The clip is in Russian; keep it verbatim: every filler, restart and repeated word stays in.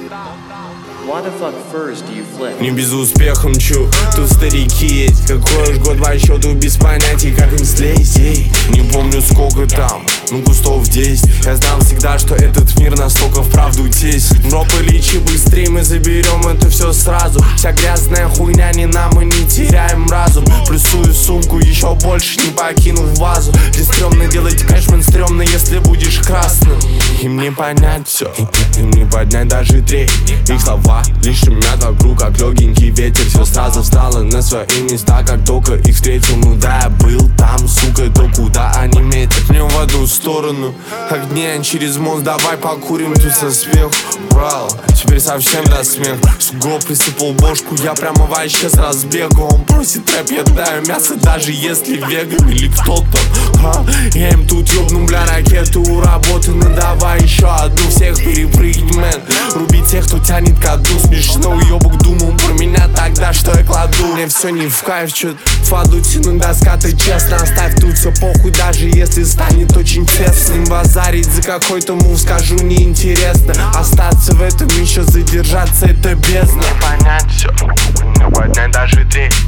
Why the fuck first do you flip? Не без успеха мчу, тут старики есть. Какой уж год по счету без понятий, как им слезть. Ей, не помню сколько там, ну кустов десять. Я знал всегда, что этот мир настолько вправду тесен. Ропы лечи быстрее, мы заберем это все сразу. Вся грязная хуйня не нам, мы не теряем разум. Плюсую сумку, еще больше не покинув вазу. Где стрёмно делать кэшмен, стрёмно, если будешь красным. Им не понять все, им не поднять даже треть. Их слова лишь шумят вокруг, как легенький ветер. Все сразу встало на свои места, как только их встретил. Ну да, я был там, сука, то куда они метят. Мне в одну сторону огни, а через мост давай покурим тут со смеху. Брал, теперь совсем до смеха. Сугроб присыпал бошку, я прямо вообще с разбегу. Он просит рэп, я даю мясо, даже если веган или кто-то. А, я им тут ёбну, бля, ракету у работы. Ну давай еще одну, всех перепрыгнь, мэн. Рубить тех, кто тянет ко дну. Смешно, уёбок думал про меня тогда, что я кладу. Мне все не в кайф, чё-то фаду тяну до ската. Честно, оставь тут все похуй, даже если станет очень тесно. Базарить за какой-то мув, скажу, неинтересно. Остаться в этом, еще задержаться, это бездна. Не понять все, не поднять даже треть.